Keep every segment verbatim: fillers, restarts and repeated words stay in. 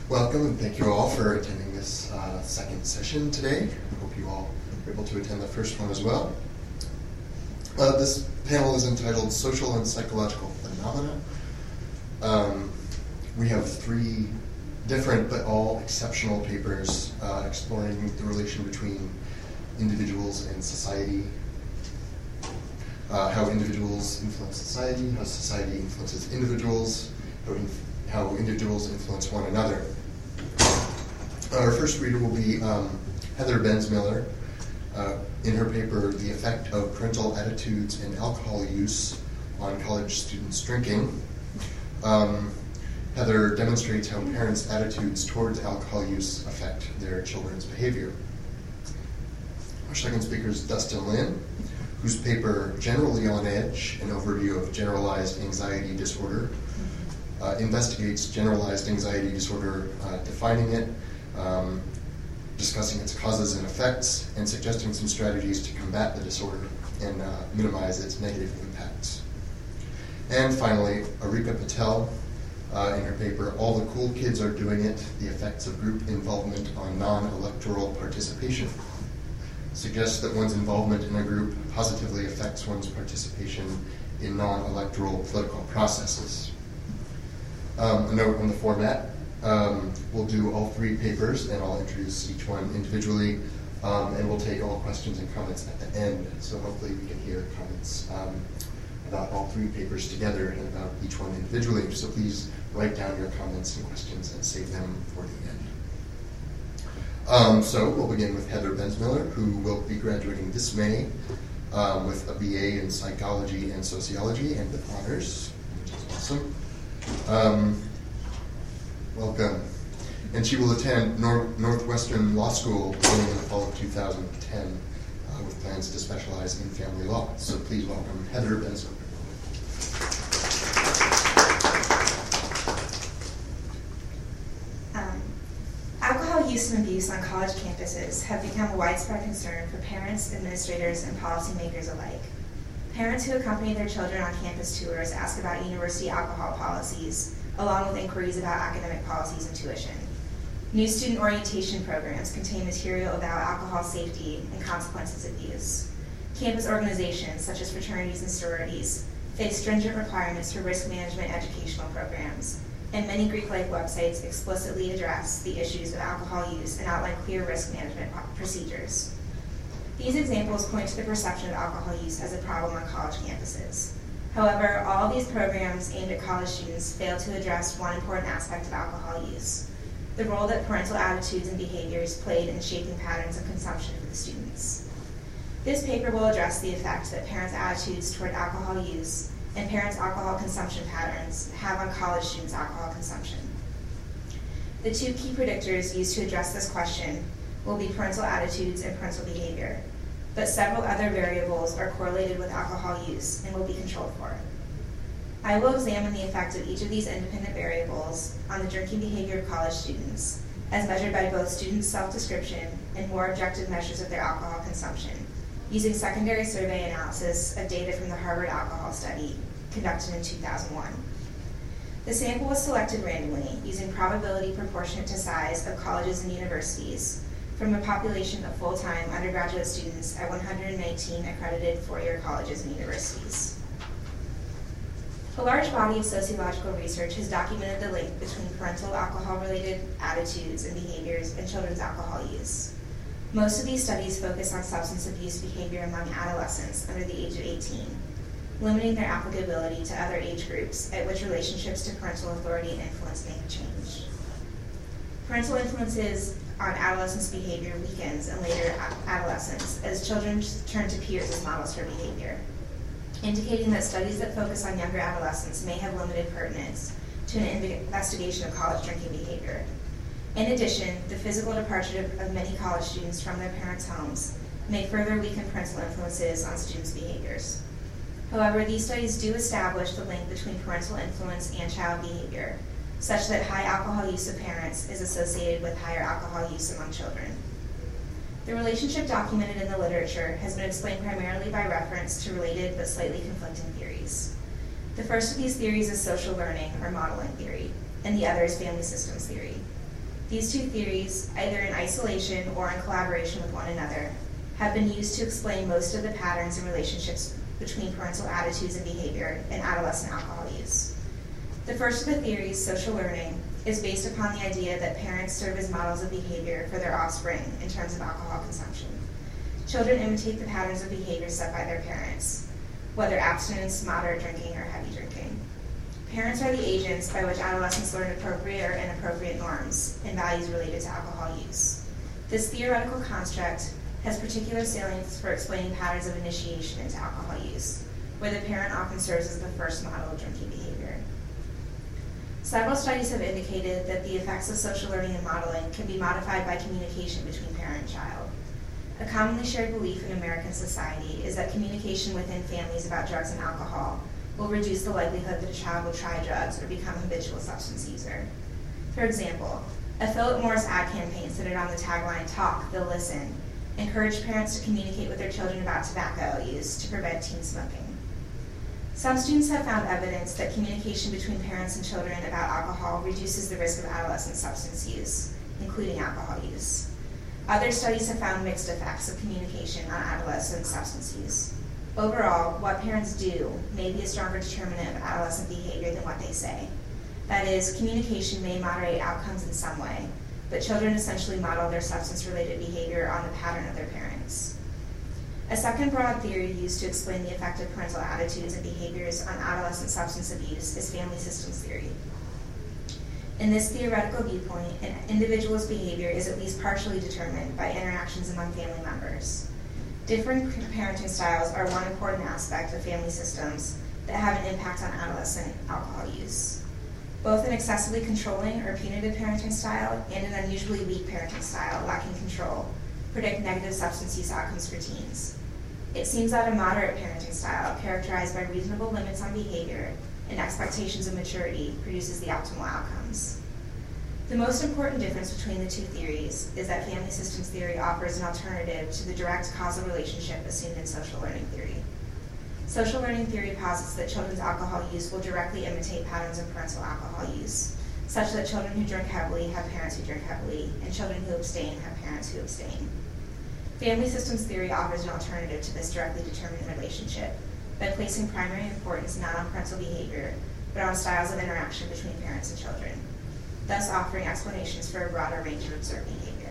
Welcome, and thank you all for attending this uh, second session today. I hope you all were able to attend the first one as well. Uh, this panel is entitled Social and Psychological Phenomena. Um, we have three different but all exceptional papers uh, exploring the relation between individuals and society, uh, how individuals influence society, how society influences individuals, how, inf- how individuals influence one another. Our first reader will be um, Heather Bensmiller. Uh, in her paper, The Effect of Parental Attitudes and Alcohol Use on College Students Drinking, um, Heather demonstrates how parents' attitudes towards alcohol use affect their children's behavior. Our second speaker is Dustin Lin, whose paper, Generally on Edge, an overview of generalized anxiety disorder, uh, investigates generalized anxiety disorder, uh, defining it, um, discussing its causes and effects, and suggesting some strategies to combat the disorder and uh, minimize its negative impacts. And finally, Arika Patel, uh, in her paper, All the Cool Kids Are Doing It, The Effects of Group Involvement on Non-Electoral Participation, suggests that one's involvement in a group positively affects one's participation in non-electoral political processes. Um, a note on the format. Um, we'll do all three papers, and I'll introduce each one individually, um, and we'll take all questions and comments at the end. So hopefully we can hear comments um, about all three papers together and about each one individually. So please write down your comments and questions and save them for the end. Um, so we'll begin with Heather Bensmiller, who will be graduating this May um, with a B A in Psychology and Sociology and with honors, which is awesome. Um, Welcome. And she will attend Nor- Northwestern Law School beginning in the fall of two thousand ten uh, with plans to specialize in family law. So please welcome Heather Bensmiller. Um, alcohol use and abuse on college campuses have become a widespread concern for parents, administrators, and policymakers alike. Parents who accompany their children on campus tours ask about university alcohol policies, along with inquiries about academic policies and tuition. New student orientation programs contain material about alcohol safety and consequences of use. Campus organizations, such as fraternities and sororities, face stringent requirements for risk management educational programs, and many Greek-like websites explicitly address the issues of alcohol use and outline clear risk management procedures. These examples point to the perception of alcohol use as a problem on college campuses. However, all of these programs aimed at college students fail to address one important aspect of alcohol use: the role that parental attitudes and behaviors played in shaping patterns of consumption for the students. This paper will address the effect that parents' attitudes toward alcohol use and parents' alcohol consumption patterns have on college students' alcohol consumption. The two key predictors used to address this question will be parental attitudes and parental behavior, but several other variables are correlated with alcohol use and will be controlled for. I will examine the effect of each of these independent variables on the drinking behavior of college students, as measured by both student self-description and more objective measures of their alcohol consumption, using secondary survey analysis of data from the Harvard Alcohol Study conducted in two thousand one. The sample was selected randomly using probability proportionate to size of colleges and universities from a population of full-time undergraduate students at one hundred nineteen accredited four-year colleges and universities. A large body of sociological research has documented the link between parental alcohol-related attitudes and behaviors and children's alcohol use. Most of these studies focus on substance abuse behavior among adolescents under the age of eighteen, limiting their applicability to other age groups at which relationships to parental authority and influence may have changed. Parental influences on adolescents' behavior weakens in later adolescence as children turn to peers as models for behavior, indicating that studies that focus on younger adolescents may have limited pertinence to an investigation of college drinking behavior. In addition, the physical departure of many college students from their parents' homes may further weaken parental influences on students' behaviors. However, these studies do establish the link between parental influence and child behavior, such that high alcohol use of parents is associated with higher alcohol use among children. The relationship documented in the literature has been explained primarily by reference to related but slightly conflicting theories. The first of these theories is social learning or modeling theory, and the other is family systems theory. These two theories, either in isolation or in collaboration with one another, have been used to explain most of the patterns and relationships between parental attitudes and behavior in adolescent alcohol use. The first of the theories, social learning, is based upon the idea that parents serve as models of behavior for their offspring in terms of alcohol consumption. Children imitate the patterns of behavior set by their parents, whether abstinence, moderate drinking, or heavy drinking. Parents are the agents by which adolescents learn appropriate or inappropriate norms and values related to alcohol use. This theoretical construct has particular salience for explaining patterns of initiation into alcohol use, where the parent often serves as the first model of drinking behavior. Several studies have indicated that the effects of social learning and modeling can be modified by communication between parent and child. A commonly shared belief in American society is that communication within families about drugs and alcohol will reduce the likelihood that a child will try drugs or become a habitual substance user. For example, a Philip Morris ad campaign centered on the tagline, "Talk, they'll listen," encouraged parents to communicate with their children about tobacco use to prevent teen smoking. Some students have found evidence that communication between parents and children about alcohol reduces the risk of adolescent substance use, including alcohol use. Other studies have found mixed effects of communication on adolescent substance use. Overall, what parents do may be a stronger determinant of adolescent behavior than what they say. That is, communication may moderate outcomes in some way, but children essentially model their substance-related behavior on the pattern of their parents. A second broad theory used to explain the effect of parental attitudes and behaviors on adolescent substance abuse is family systems theory. In this theoretical viewpoint, an individual's behavior is at least partially determined by interactions among family members. Different parenting styles are one important aspect of family systems that have an impact on adolescent alcohol use. Both an excessively controlling or punitive parenting style and an unusually weak parenting style lacking control predict negative substance use outcomes for teens. It seems that a moderate parenting style characterized by reasonable limits on behavior and expectations of maturity produces the optimal outcomes. The most important difference between the two theories is that family systems theory offers an alternative to the direct causal relationship assumed in social learning theory. Social learning theory posits that children's alcohol use will directly imitate patterns of parental alcohol use, such that children who drink heavily have parents who drink heavily, and children who abstain have parents who abstain. Family systems theory offers an alternative to this directly determined relationship by placing primary importance not on parental behavior, but on styles of interaction between parents and children, thus offering explanations for a broader range of observed behavior.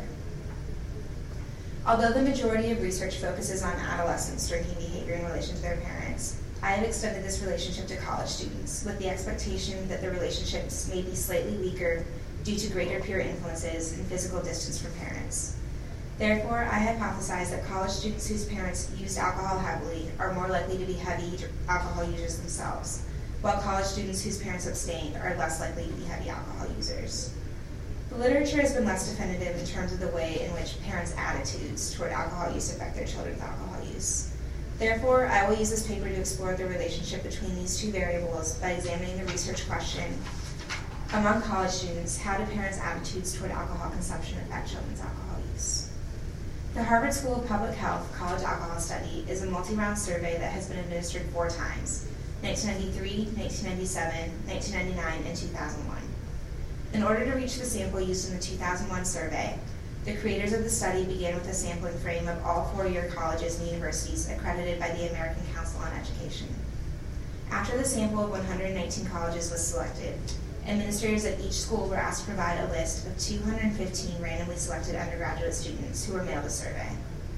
Although the majority of research focuses on adolescents' drinking behavior in relation to their parents, I have extended this relationship to college students with the expectation that the relationships may be slightly weaker due to greater peer influences and physical distance from parents. Therefore, I hypothesize that college students whose parents used alcohol heavily are more likely to be heavy alcohol users themselves, while college students whose parents abstained are less likely to be heavy alcohol users. The literature has been less definitive in terms of the way in which parents' attitudes toward alcohol use affect their children's alcohol use. Therefore, I will use this paper to explore the relationship between these two variables by examining the research question, among college students, how do parents' attitudes toward alcohol consumption affect children's alcohol use? The Harvard School of Public Health College Alcohol Study is a multi-round survey that has been administered four times, nineteen ninety-three, nineteen ninety-seven, nineteen ninety-nine, and two thousand one. In order to reach the sample used in the two thousand one survey, the creators of the study began with a sampling frame of all four-year colleges and universities accredited by the American Council on Education. After the sample of one hundred nineteen colleges was selected, administrators at each school were asked to provide a list of two hundred fifteen randomly selected undergraduate students who were mailed a survey.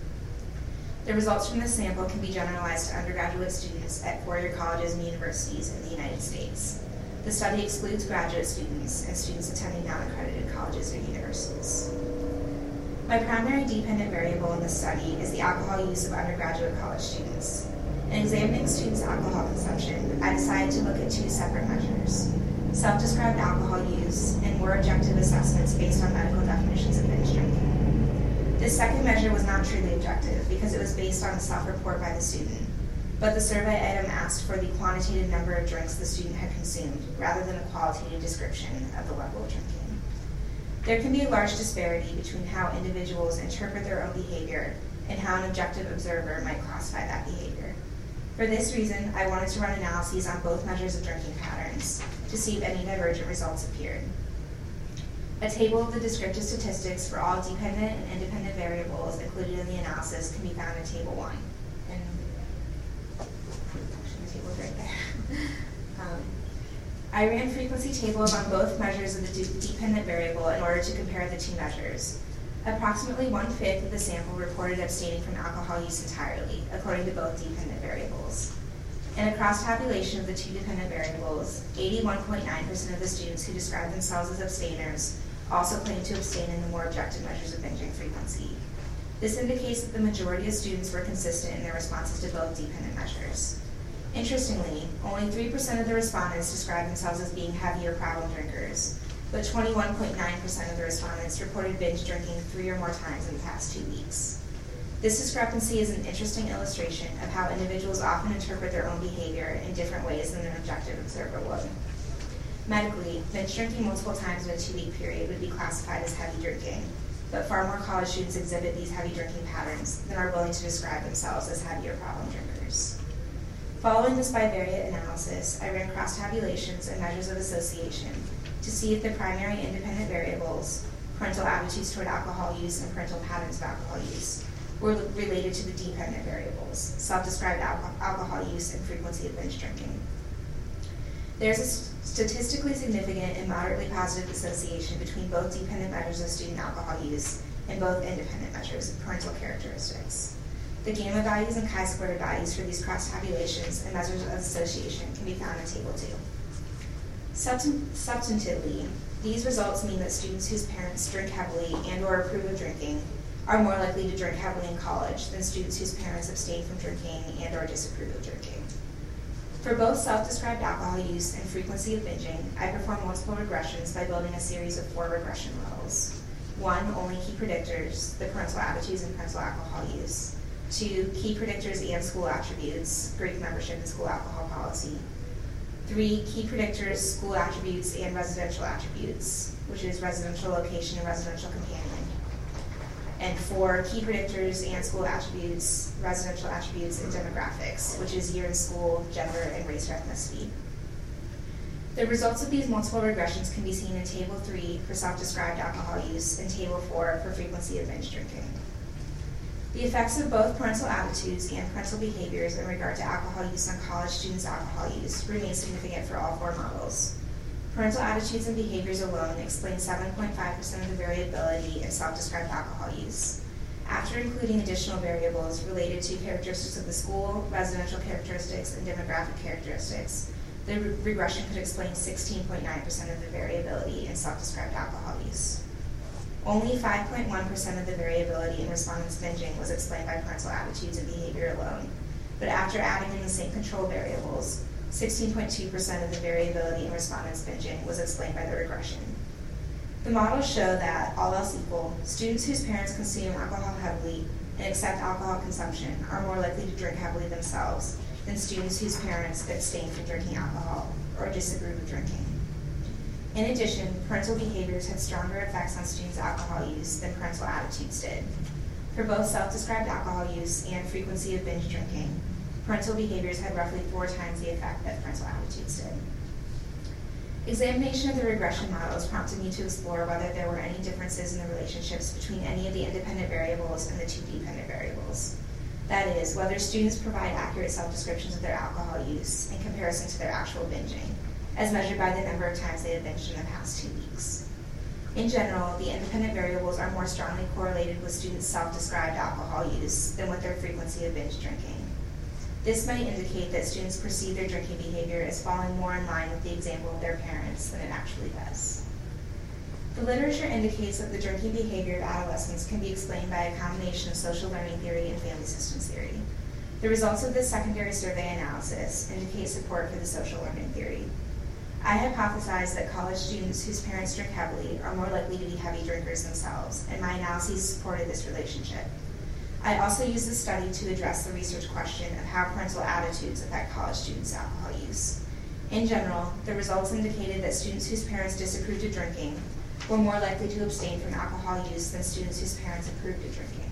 The results from this sample can be generalized to undergraduate students at four-year colleges and universities in the United States. The study excludes graduate students and students attending non-accredited colleges or universities. My primary dependent variable in this study is the alcohol use of undergraduate college students. In examining students' alcohol consumption, I decided to look at two separate measures: self-described alcohol use and more objective assessments based on medical definitions of binge drinking. This second measure was not truly objective because it was based on a self-report by the student, but the survey item asked for the quantitative number of drinks the student had consumed rather than a qualitative description of the level of drinking. There can be a large disparity between how individuals interpret their own behavior and how an objective observer might classify that behavior. For this reason, I wanted to run analyses on both measures of drinking patterns to see if any divergent results appeared. A table of the descriptive statistics for all dependent and independent variables included in the analysis can be found in Table one. And actually, the table is right there. um, I ran frequency tables on both measures of the de dependent variable in order to compare the two measures. Approximately one-fifth of the sample reported abstaining from alcohol use entirely, according to both dependent variables. In a cross-tabulation of the two dependent variables, eighty-one point nine percent of the students who described themselves as abstainers also claimed to abstain in the more objective measures of binging frequency. This indicates that the majority of students were consistent in their responses to both dependent measures. Interestingly, only three percent of the respondents described themselves as being heavier problem drinkers, but twenty-one point nine percent of the respondents reported binge drinking three or more times in the past two weeks. This discrepancy is an interesting illustration of how individuals often interpret their own behavior in different ways than an objective observer would. Medically, binge drinking multiple times in a two-week period would be classified as heavy drinking, but far more college students exhibit these heavy drinking patterns than are willing to describe themselves as heavier problem drinkers. Following this bivariate analysis, I ran cross-tabulations and measures of association to see if the primary independent variables, parental attitudes toward alcohol use and parental patterns of alcohol use, were related to the dependent variables, self-described alcohol, alcohol use and frequency of binge drinking. There's a statistically significant and moderately positive association between both dependent measures of student alcohol use and both independent measures of parental characteristics. The gamma values and chi-squared values for these cross-tabulations and measures of association can be found in Table two. Substan substantively, these results mean that students whose parents drink heavily and or approve of drinking are more likely to drink heavily in college than students whose parents abstain from drinking and or disapprove of drinking. For both self-described alcohol use and frequency of binging, I performed multiple regressions by building a series of four regression models. One, only key predictors, the parental attitudes and parental alcohol use. Two, key predictors and school attributes, Greek membership and school alcohol policy. Three, key predictors, school attributes, and residential attributes, which is residential location and residential companion. And four, key predictors and school attributes, residential attributes, and demographics, which is year in school, gender, and race or ethnicity. The results of these multiple regressions can be seen in Table three for self-described alcohol use and Table four for frequency of binge drinking. The effects of both parental attitudes and parental behaviors in regard to alcohol use on college students' alcohol use remain significant for all four models. Parental attitudes and behaviors alone explain seven point five percent of the variability in self-described alcohol use. After including additional variables related to characteristics of the school, residential characteristics, and demographic characteristics, the re regression could explain sixteen point nine percent of the variability in self-described alcohol use. Only five point one percent of the variability in respondents' binging was explained by parental attitudes and behavior alone, but after adding in the same control variables, sixteen point two percent of the variability in respondents' binging was explained by the regression. The models show that, all else equal, students whose parents consume alcohol heavily and accept alcohol consumption are more likely to drink heavily themselves than students whose parents abstain from drinking alcohol or disapprove of drinking. In addition, parental behaviors had stronger effects on students' alcohol use than parental attitudes did. For both self-described alcohol use and frequency of binge drinking, parental behaviors had roughly four times the effect that parental attitudes did. Examination of the regression models prompted me to explore whether there were any differences in the relationships between any of the independent variables and the two dependent variables. That is, whether students provide accurate self-descriptions of their alcohol use in comparison to their actual binging, as measured by the number of times they have binged in the past two weeks. In general, the independent variables are more strongly correlated with students' self-described alcohol use than with their frequency of binge drinking. This might indicate that students perceive their drinking behavior as falling more in line with the example of their parents than it actually does. The literature indicates that the drinking behavior of adolescents can be explained by a combination of social learning theory and family systems theory. The results of this secondary survey analysis indicate support for the social learning theory. I hypothesized that college students whose parents drink heavily are more likely to be heavy drinkers themselves, and my analyses supported this relationship. I also used this study to address the research question of how parental attitudes affect college students' alcohol use. In general, the results indicated that students whose parents disapproved of drinking were more likely to abstain from alcohol use than students whose parents approved of drinking.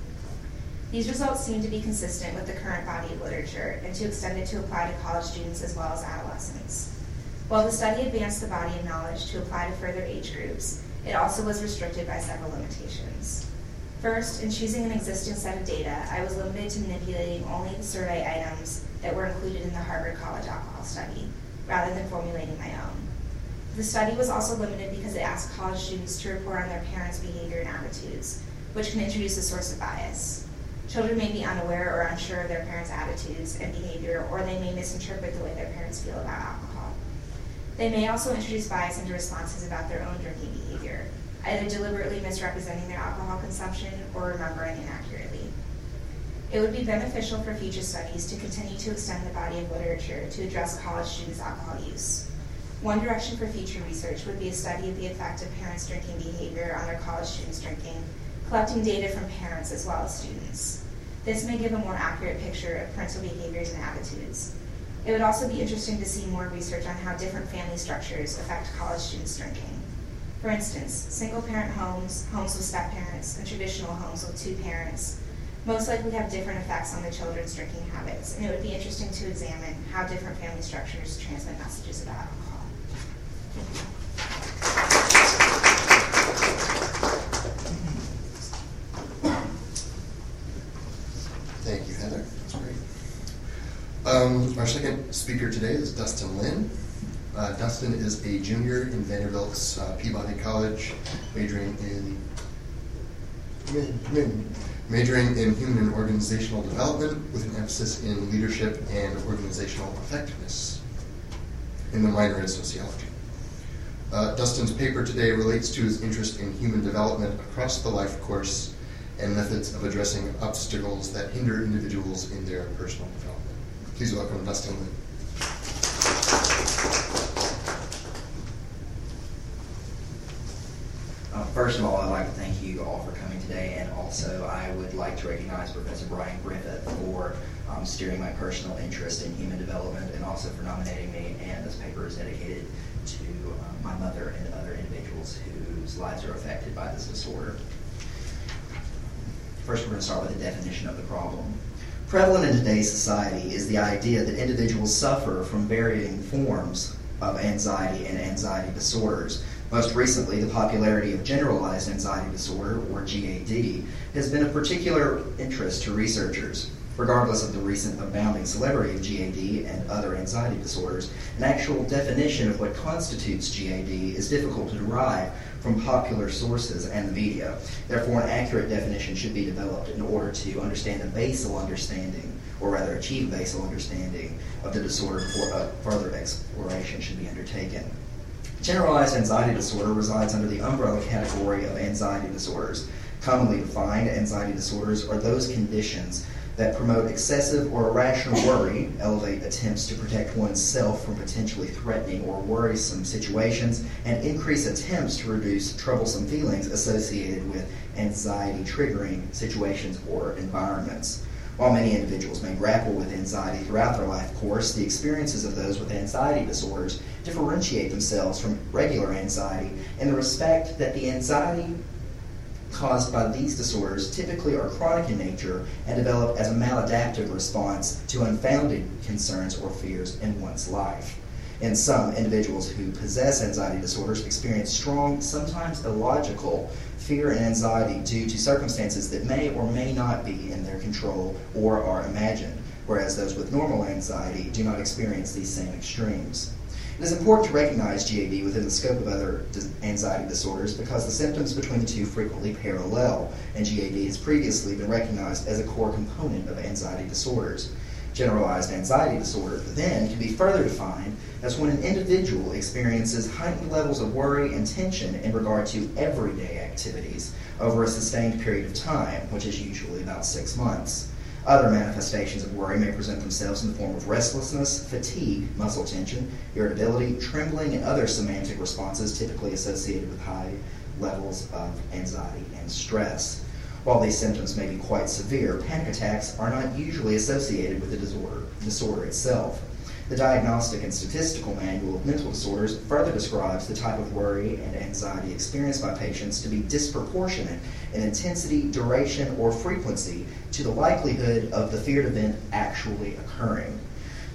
These results seem to be consistent with the current body of literature and to extend it to apply to college students as well as adolescents. While the study advanced the body of knowledge to apply to further age groups, it also was restricted by several limitations. First, in choosing an existing set of data, I was limited to manipulating only the survey items that were included in the Harvard College Alcohol Study, rather than formulating my own. The study was also limited because it asked college students to report on their parents' behavior and attitudes, which can introduce a source of bias. Children may be unaware or unsure of their parents' attitudes and behavior, or they may misinterpret the way their parents feel about alcohol. They may also introduce bias into responses about their own drinking behavior, either deliberately misrepresenting their alcohol consumption or remembering inaccurately. It would be beneficial for future studies to continue to extend the body of literature to address college students' alcohol use. One direction for future research would be a study of the effect of parents' drinking behavior on their college students' drinking, collecting data from parents as well as students. This may give a more accurate picture of parental behaviors and attitudes. It would also be interesting to see more research on how different family structures affect college students' drinking. For instance, single-parent homes, homes with step-parents, and traditional homes with two parents most likely have different effects on the children's drinking habits, and it would be interesting to examine how different family structures transmit messages about alcohol. Thank you, Heather. That's great. Um, our second speaker today is Dustin Lin. Uh, Dustin is a junior in Vanderbilt's uh, Peabody College, majoring in majoring in human and organizational development with an emphasis in leadership and organizational effectiveness, in the minor in sociology. Uh, Dustin's paper today relates to his interest in human development across the life course and methods of addressing obstacles that hinder individuals in their personal development. Please welcome Dustin Lin. Uh, first of all, I'd like to thank you all for coming today, and also I would like to recognize Professor Brian Griffith for um, steering my personal interest in human development and also for nominating me, and this paper is dedicated to uh, my mother and other individuals whose lives are affected by this disorder. First, we're going to start with the definition of the problem. Prevalent in today's society is the idea that individuals suffer from varying forms of anxiety and anxiety disorders. Most recently, the popularity of generalized anxiety disorder, or G A D, has been of particular interest to researchers. Regardless of the recent abounding celebrity of G A D and other anxiety disorders, an actual definition of what constitutes G A D is difficult to derive from popular sources and the media. Therefore, an accurate definition should be developed in order to understand the basal understanding, or rather achieve basal understanding of the disorder before uh, further exploration should be undertaken. Generalized anxiety disorder resides under the umbrella category of anxiety disorders. Commonly defined, anxiety disorders are those conditions that promote excessive or irrational worry, elevate attempts to protect one's self from potentially threatening or worrisome situations, and increase attempts to reduce troublesome feelings associated with anxiety-triggering situations or environments. While many individuals may grapple with anxiety throughout their life course, the experiences of those with anxiety disorders differentiate themselves from regular anxiety in the respect that the anxiety caused by these disorders typically are chronic in nature and develop as a maladaptive response to unfounded concerns or fears in one's life. In some, individuals who possess anxiety disorders experience strong, sometimes illogical, fear and anxiety due to circumstances that may or may not be in their control or are imagined, whereas those with normal anxiety do not experience these same extremes. It is important to recognize G A D within the scope of other anxiety disorders because the symptoms between the two frequently parallel, and G A D has previously been recognized as a core component of anxiety disorders. Generalized anxiety disorder, then, can be further defined as when an individual experiences heightened levels of worry and tension in regard to everyday activities over a sustained period of time, which is usually about six months. Other manifestations of worry may present themselves in the form of restlessness, fatigue, muscle tension, irritability, trembling, and other semantic responses typically associated with high levels of anxiety and stress. While these symptoms may be quite severe, panic attacks are not usually associated with the disorder, disorder itself. The Diagnostic and Statistical Manual of Mental Disorders further describes the type of worry and anxiety experienced by patients to be disproportionate in intensity, duration, or frequency to the likelihood of the feared event actually occurring.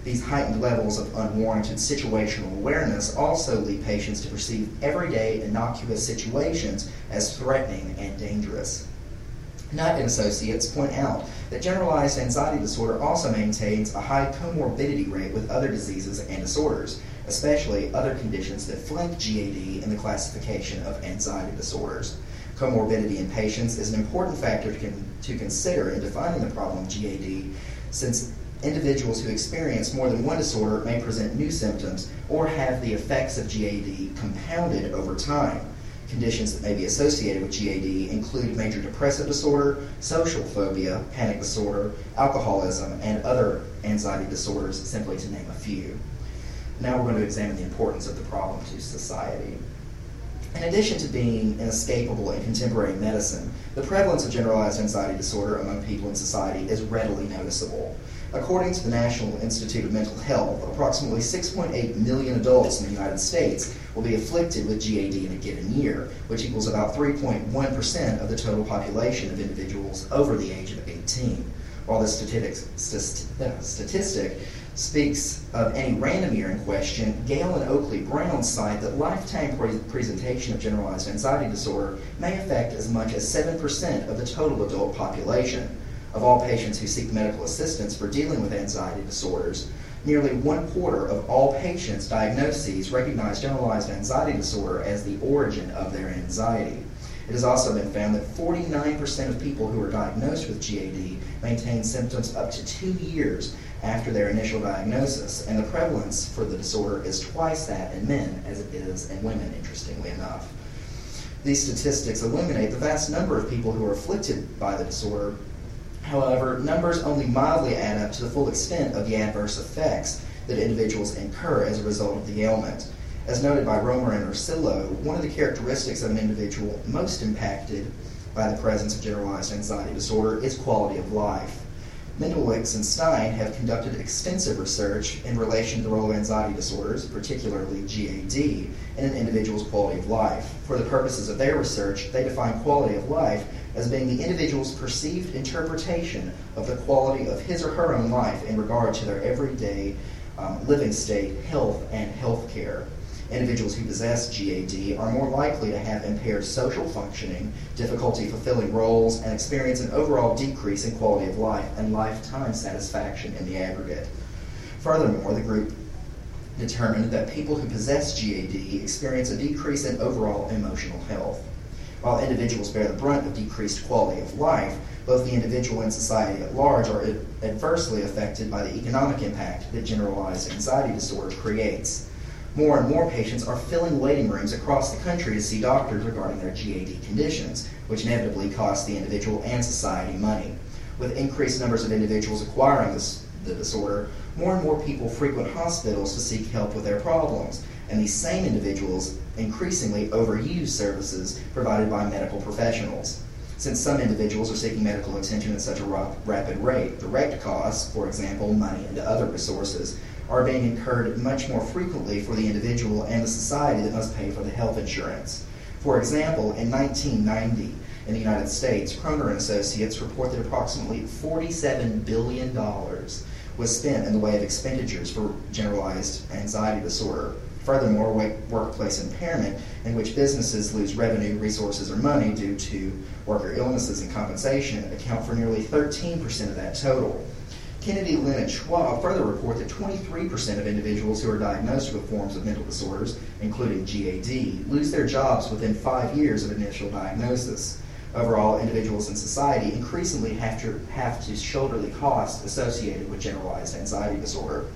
These heightened levels of unwarranted situational awareness also lead patients to perceive everyday innocuous situations as threatening and dangerous. Knight and Associates point out that generalized anxiety disorder also maintains a high comorbidity rate with other diseases and disorders, especially other conditions that flank G A D in the classification of anxiety disorders. Comorbidity in patients is an important factor to, con- to consider in defining the problem of G A D, since individuals who experience more than one disorder may present new symptoms or have the effects of G A D compounded over time. Conditions that may be associated with G A D include major depressive disorder, social phobia, panic disorder, alcoholism, and other anxiety disorders, simply to name a few. Now we're going to examine the importance of the problem to society. In addition to being inescapable in contemporary medicine, the prevalence of generalized anxiety disorder among people in society is readily noticeable. According to the National Institute of Mental Health, approximately six point eight million adults in the United States will be afflicted with G A D in a given year, which equals about three point one percent of the total population of individuals over the age of eighteen. While this statistic speaks of any random year in question, Gale and Oakley Brown cite that lifetime pre- presentation of generalized anxiety disorder may affect as much as seven percent of the total adult population. Of all patients who seek medical assistance for dealing with anxiety disorders, nearly one quarter of all patients' diagnoses recognize generalized anxiety disorder as the origin of their anxiety. It has also been found that forty-nine percent of people who are diagnosed with G A D maintain symptoms up to two years after their initial diagnosis, and the prevalence for the disorder is twice that in men as it is in women, interestingly enough. These statistics illuminate the vast number of people who are afflicted by the disorder. However, numbers only mildly add up to the full extent of the adverse effects that individuals incur as a result of the ailment. As noted by Romer and Ursillo, one of the characteristics of an individual most impacted by the presence of generalized anxiety disorder is quality of life. Mendowitz and Stein have conducted extensive research in relation to the role of anxiety disorders, particularly G A D, in an individual's quality of life. For the purposes of their research, they define quality of life as being the individual's perceived interpretation of the quality of his or her own life in regard to their everyday um, living state, health, and health care. Individuals who possess G A D are more likely to have impaired social functioning, difficulty fulfilling roles, and experience an overall decrease in quality of life and lifetime satisfaction in the aggregate. Furthermore, the group determined that people who possess G A D experience a decrease in overall emotional health. While individuals bear the brunt of decreased quality of life, both the individual and society at large are adversely affected by the economic impact that generalized anxiety disorder creates. More and more patients are filling waiting rooms across the country to see doctors regarding their G A D conditions, which inevitably costs the individual and society money. With increased numbers of individuals acquiring this, the disorder, more and more people frequent hospitals to seek help with their problems, and these same individuals increasingly overuse services provided by medical professionals. Since some individuals are seeking medical attention at such a ra- rapid rate, direct costs, for example, money and other resources, are being incurred much more frequently for the individual and the society that must pay for the health insurance. For example, in nineteen ninety, in the United States, Kroner and Associates report that approximately forty-seven billion dollars was spent in the way of expenditures for generalized anxiety disorder. Furthermore, workplace impairment, in which businesses lose revenue, resources, or money due to worker illnesses and compensation, account for nearly thirteen percent of that total. Kennedy, Lynn, and Schwab further report that twenty-three percent of individuals who are diagnosed with forms of mental disorders, including G A D, lose their jobs within five years of initial diagnosis. Overall, individuals in society increasingly have to, have to shoulder the costs associated with generalized anxiety disorder.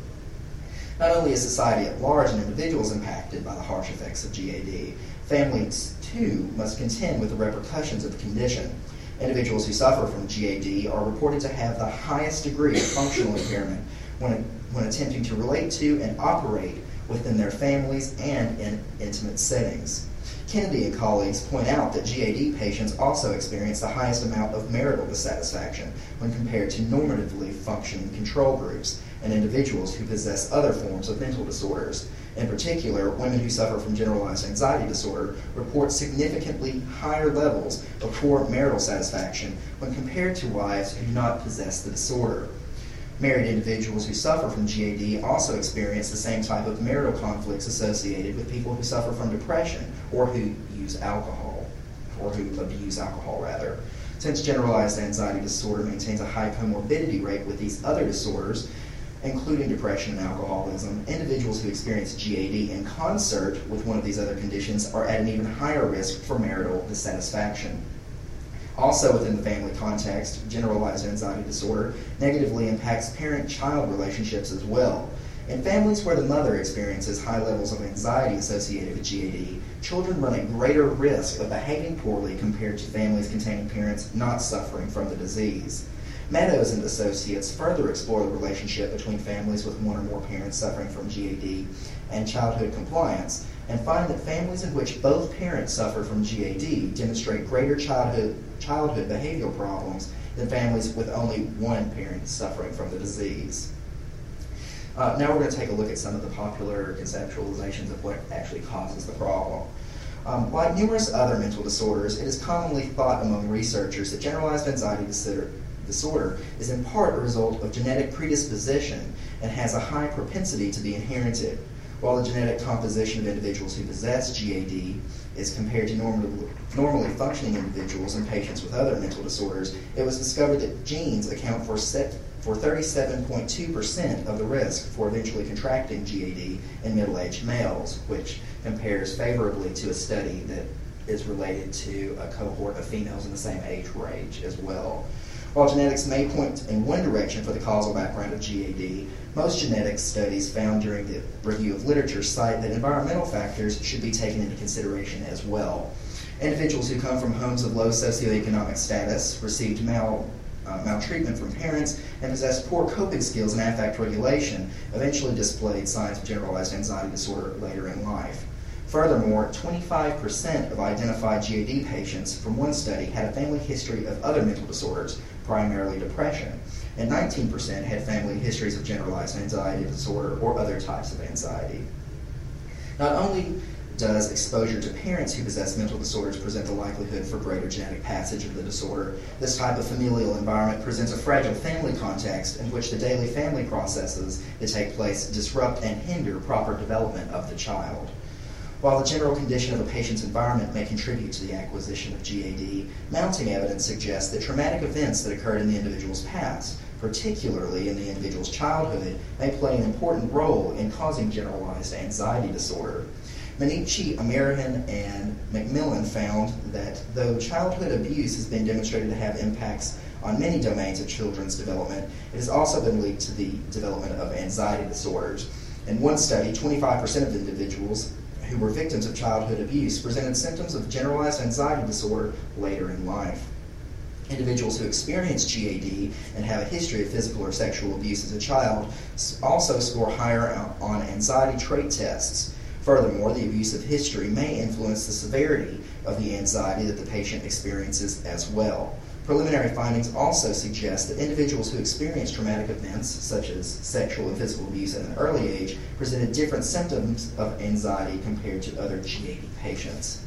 Not only is society at large and individuals impacted by the harsh effects of G A D, families too must contend with the repercussions of the condition. Individuals who suffer from G A D are reported to have the highest degree of functional impairment when, when attempting to relate to and operate within their families and in intimate settings. Kennedy and colleagues point out that G A D patients also experience the highest amount of marital dissatisfaction when compared to normatively functioning control groups and individuals who possess other forms of mental disorders. In particular, women who suffer from generalized anxiety disorder report significantly higher levels of poor marital satisfaction when compared to wives who do not possess the disorder. Married individuals who suffer from G A D also experience the same type of marital conflicts associated with people who suffer from depression or who use alcohol, or who abuse alcohol rather. Since generalized anxiety disorder maintains a high comorbidity rate with these other disorders, including depression and alcoholism, individuals who experience G A D in concert with one of these other conditions are at an even higher risk for marital dissatisfaction. Also within the family context, generalized anxiety disorder negatively impacts parent-child relationships as well. In families where the mother experiences high levels of anxiety associated with G A D, children run a greater risk of behaving poorly compared to families containing parents not suffering from the disease. Meadows and associates further explore the relationship between families with one or more parents suffering from G A D and childhood compliance, and find that families in which both parents suffer from G A D demonstrate greater childhood, childhood behavioral problems than families with only one parent suffering from the disease. Uh, now we're going to take a look at some of the popular conceptualizations of what actually causes the problem. Um, like numerous other mental disorders, it is commonly thought among researchers that generalized anxiety disorder disorder is in part a result of genetic predisposition and has a high propensity to be inherited. While the genetic composition of individuals who possess G A D is compared to normal, normally functioning individuals and patients with other mental disorders, it was discovered that genes account for, set, for thirty-seven point two percent of the risk for eventually contracting G A D in middle-aged males, which compares favorably to a study that is related to a cohort of females in the same age range as well. While genetics may point in one direction for the causal background of G A D, most genetics studies found during the review of literature cite that environmental factors should be taken into consideration as well. Individuals who come from homes of low socioeconomic status, received mal, uh, maltreatment from parents, and possess poor coping skills and affect regulation eventually displayed signs of generalized anxiety disorder later in life. Furthermore, twenty-five percent of identified G A D patients from one study had a family history of other mental disorders, primarily depression, and nineteen percent had family histories of generalized anxiety disorder or other types of anxiety. Not only does exposure to parents who possess mental disorders present the likelihood for greater genetic passage of the disorder, this type of familial environment presents a fragile family context in which the daily family processes that take place disrupt and hinder proper development of the child. While the general condition of a patient's environment may contribute to the acquisition of G A D, mounting evidence suggests that traumatic events that occurred in the individual's past, particularly in the individual's childhood, may play an important role in causing generalized anxiety disorder. Manichi, Amerihan, and McMillan found that though childhood abuse has been demonstrated to have impacts on many domains of children's development, it has also been linked to the development of anxiety disorders. In one study, twenty-five percent of individuals who were victims of childhood abuse presented symptoms of generalized anxiety disorder later in life. Individuals who experience G A D and have a history of physical or sexual abuse as a child also score higher on anxiety trait tests. Furthermore, the abusive history may influence the severity of the anxiety that the patient experiences as well. Preliminary findings also suggest that individuals who experience traumatic events, such as sexual and physical abuse at an early age, presented different symptoms of anxiety compared to other G A D patients.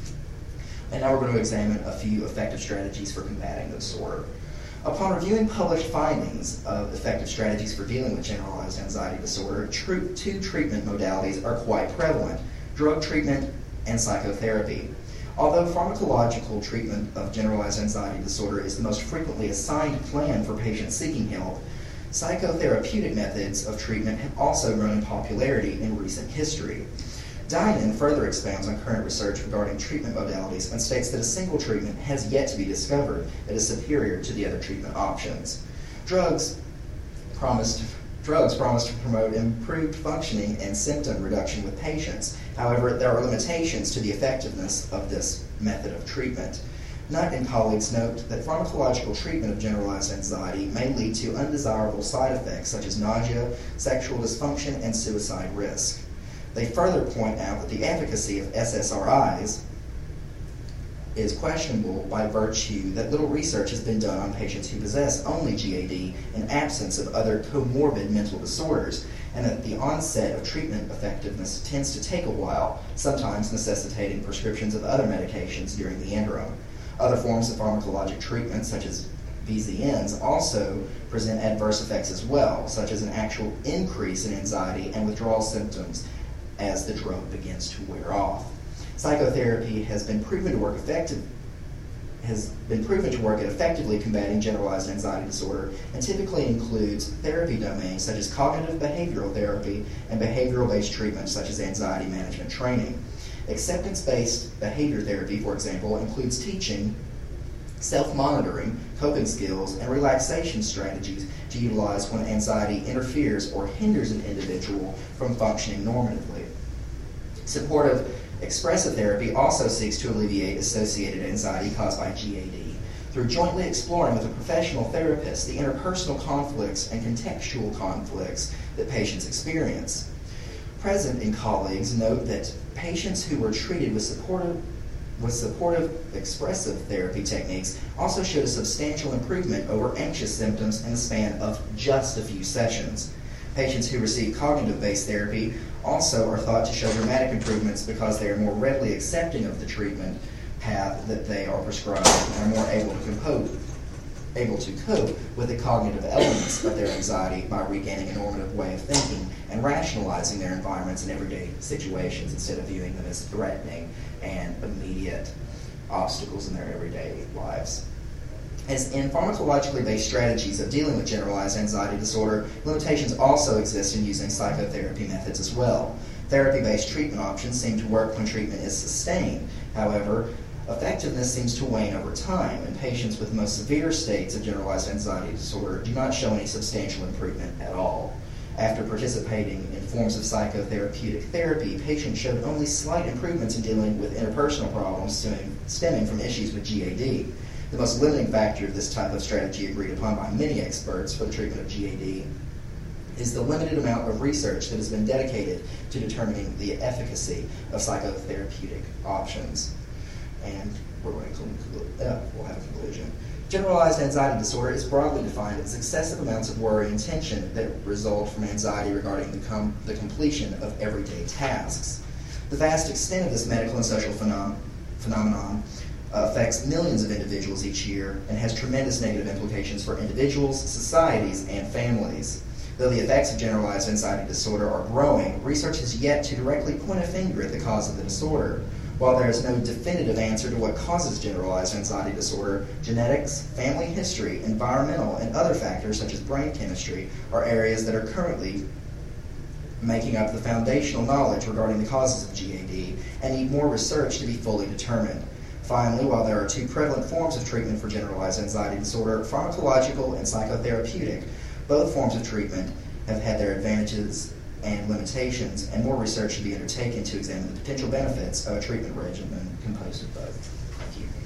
And now we're going to examine a few effective strategies for combating the disorder. Upon reviewing published findings of effective strategies for dealing with generalized anxiety disorder, tr- two treatment modalities are quite prevalent: drug treatment and psychotherapy. Although pharmacological treatment of generalized anxiety disorder is the most frequently assigned plan for patients seeking help, psychotherapeutic methods of treatment have also grown in popularity in recent history. Dinan further expounds on current research regarding treatment modalities and states that a single treatment has yet to be discovered that is superior to the other treatment options. Drugs promised Drugs promise to promote improved functioning and symptom reduction with patients. However, there are limitations to the effectiveness of this method of treatment. Nutt and colleagues note that pharmacological treatment of generalized anxiety may lead to undesirable side effects such as nausea, sexual dysfunction, and suicide risk. They further point out that the efficacy of S S R Is is questionable by virtue that little research has been done on patients who possess only G A D in absence of other comorbid mental disorders, and that the onset of treatment effectiveness tends to take a while, sometimes necessitating prescriptions of other medications during the interim. Other forms of pharmacologic treatment, such as V Z Ns also present adverse effects as well, such as an actual increase in anxiety and withdrawal symptoms as the drug begins to wear off. Psychotherapy has been proven to work effective, has been proven to work at effectively combating generalized anxiety disorder, and typically includes therapy domains such as cognitive behavioral therapy and behavioral-based treatments such as anxiety management training. Acceptance-based behavior therapy, for example, includes teaching, self-monitoring, coping skills, and relaxation strategies to utilize when anxiety interferes or hinders an individual from functioning normatively. Supportive expressive therapy also seeks to alleviate associated anxiety caused by G A D through jointly exploring with a professional therapist the interpersonal conflicts and contextual conflicts that patients experience. Present in colleagues note that patients who were treated with supportive with supportive expressive therapy techniques also showed a substantial improvement over anxious symptoms in the span of just a few sessions. Patients who receive cognitive-based therapy also are thought to show dramatic improvements because they are more readily accepting of the treatment path that they are prescribed and are more able to cope, able to cope with the cognitive elements of their anxiety by regaining a normative way of thinking and rationalizing their environments and everyday situations instead of viewing them as threatening and immediate obstacles in their everyday lives. As in pharmacologically based strategies of dealing with generalized anxiety disorder, limitations also exist in using psychotherapy methods as well. Therapy-based treatment options seem to work when treatment is sustained. However, effectiveness seems to wane over time, and patients with most severe states of generalized anxiety disorder do not show any substantial improvement at all. After participating in forms of psychotherapeutic therapy, patients showed only slight improvements in dealing with interpersonal problems stemming, stemming from issues with G A D. The most limiting factor of this type of strategy agreed upon by many experts for the treatment of G A D is the limited amount of research that has been dedicated to determining the efficacy of psychotherapeutic options. And we're going to conclude, uh, we'll have a conclusion. Generalized anxiety disorder is broadly defined as excessive amounts of worry and tension that result from anxiety regarding the, com- the completion of everyday tasks. The vast extent of this medical and social phenom- phenomenon uh, affects millions of individuals each year and has tremendous negative implications for individuals, societies, and families. Though the effects of generalized anxiety disorder are growing, research has yet to directly point a finger at the cause of the disorder. While there is no definitive answer to what causes generalized anxiety disorder, genetics, family history, environmental, and other factors such as brain chemistry are areas that are currently making up the foundational knowledge regarding the causes of G A D and need more research to be fully determined. Finally, while there are two prevalent forms of treatment for generalized anxiety disorder, pharmacological and psychotherapeutic, both forms of treatment have had their advantages and limitations, and more research should be undertaken to examine the potential benefits of a treatment regimen composed of both. Thank you.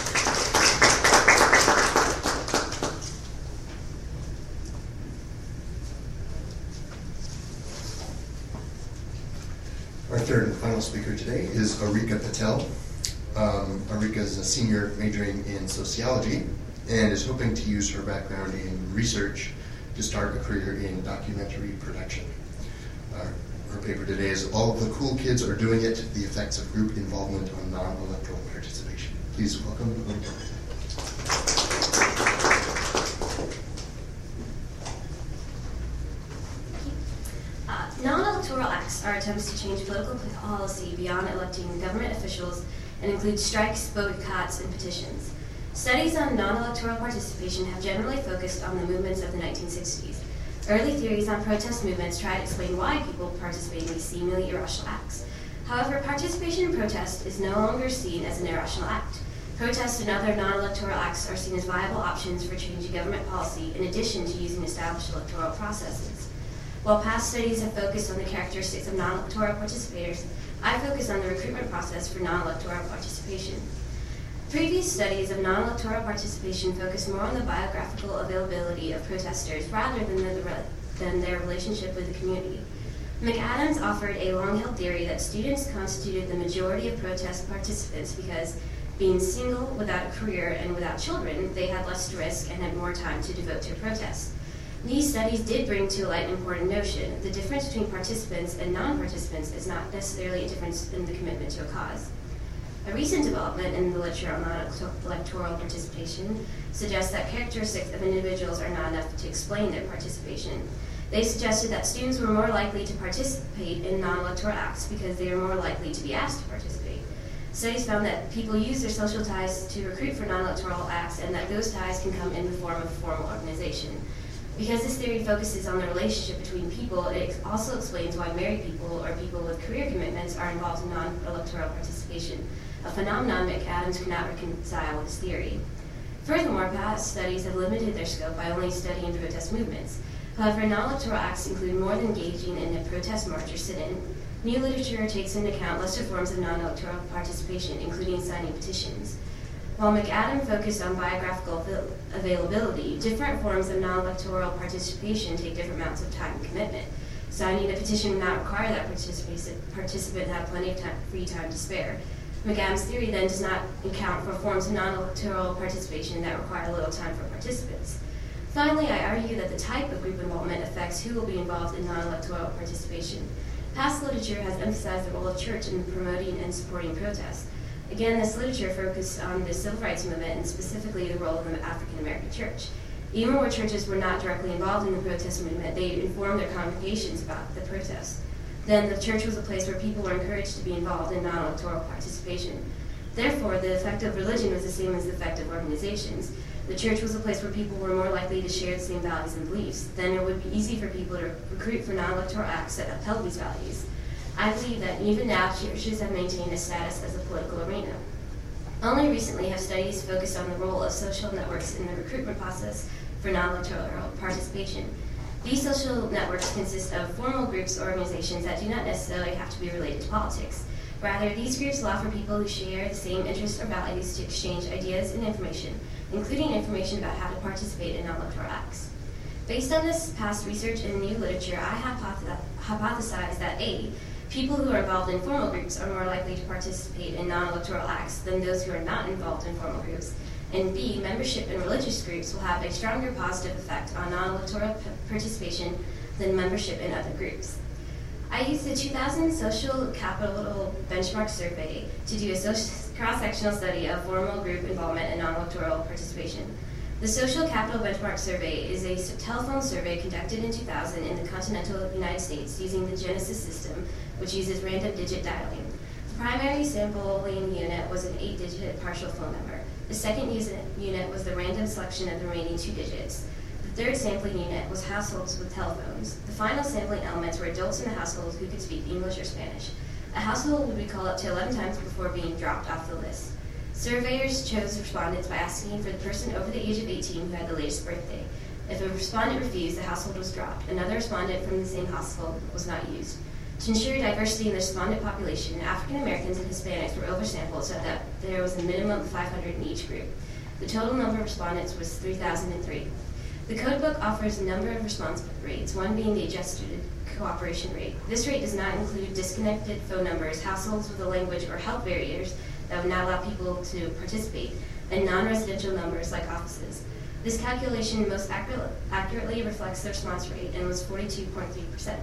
Our third and final speaker today is Arika Patel. Um, Arika is a senior majoring in sociology and is hoping to use her background in research to start a career in documentary production. Uh, her paper today is All of the Cool Kids Are Doing It, the Effects of Group Involvement on Non-Electoral Participation. Please welcome Arika. Uh, non-electoral acts are attempts to change political policy beyond electing government officials and include strikes, boycotts, and petitions. Studies on non-electoral participation have generally focused on the movements of the nineteen sixties. Early theories on protest movements try to explain why people participate in these seemingly irrational acts. However, participation in protest is no longer seen as an irrational act. Protests and other non-electoral acts are seen as viable options for changing government policy in addition to using established electoral processes. While past studies have focused on the characteristics of non-electoral participators, I focus on the recruitment process for non-electoral participation. Previous studies of non-electoral participation focus more on the biographical availability of protesters rather than, the, than their relationship with the community. McAdams offered a long-held theory that students constituted the majority of protest participants because, being single, without a career, and without children, they had less risk and had more time to devote to protests. These studies did bring to light an important notion. The difference between participants and non-participants is not necessarily a difference in the commitment to a cause. A recent development in the literature on non-electoral participation suggests that characteristics of individuals are not enough to explain their participation. They suggested that students were more likely to participate in non-electoral acts because they were more likely to be asked to participate. Studies found that people use their social ties to recruit for non-electoral acts, and that those ties can come in the form of formal organization. Because this theory focuses on the relationship between people, it also explains why married people or people with career commitments are involved in non-electoral participation, a phenomenon McAdams could not reconcile with his theory. Furthermore, past studies have limited their scope by only studying protest movements. However, non-electoral acts include more than engaging in a protest march or sit-in. New literature takes into account lesser forms of non-electoral participation, including signing petitions. While McAdam focused on biographical availability, different forms of non-electoral participation take different amounts of time and commitment. Signing a petition would not require that participant have plenty of time, free time to spare. McAdam's theory then does not account for forms of non-electoral participation that require little time for participants. Finally, I argue that the type of group involvement affects who will be involved in non-electoral participation. Past literature has emphasized the role of church in promoting and supporting protests. Again, this literature focused on the civil rights movement and specifically the role of the African American church. Even where churches were not directly involved in the protest movement, they informed their congregations about the protest. Then the church was a place where people were encouraged to be involved in non-electoral participation. Therefore, the effect of religion was the same as the effect of organizations. The church was a place where people were more likely to share the same values and beliefs. Then it would be easy for people to recruit for non-electoral acts that upheld these values. I believe that even now, churches have maintained a status as a political arena. Only recently have studies focused on the role of social networks in the recruitment process for non-electoral participation. These social networks consist of formal groups or organizations that do not necessarily have to be related to politics. Rather, these groups allow for people who share the same interests or values to exchange ideas and information, including information about how to participate in non-electoral acts. Based on this past research and new literature, I hypoth- hypothesize that A, people who are involved in formal groups are more likely to participate in non-electoral acts than those who are not involved in formal groups, and B, membership in religious groups will have a stronger positive effect on non-electoral p- participation than membership in other groups. I used the two thousand Social Capital Benchmark Survey to do a social, cross-sectional study of formal group involvement and non-electoral participation. The Social Capital Benchmark Survey is a telephone survey conducted in two thousand in the continental United States using the Genesis system, which uses random digit dialing. The primary sampling unit was an eight-digit partial phone number. The second unit was the random selection of the remaining two digits. The third sampling unit was households with telephones. The final sampling elements were adults in the household who could speak English or Spanish. A household would be called up to eleven times before being dropped off the list. Surveyors chose respondents by asking for the person over the age of eighteen who had the latest birthday. If a respondent refused, the household was dropped. Another respondent from the same household was not used. To ensure diversity in the respondent population, African Americans and Hispanics were oversampled so that there was a minimum of five hundred in each group. The total number of respondents was three thousand three. The codebook offers a number of response rates, one being the adjusted cooperation rate. This rate does not include disconnected phone numbers, households with a language or health barriers that would not allow people to participate, and non-residential numbers like offices. This calculation most accurate, accurately reflects the response rate and was forty-two point three percent.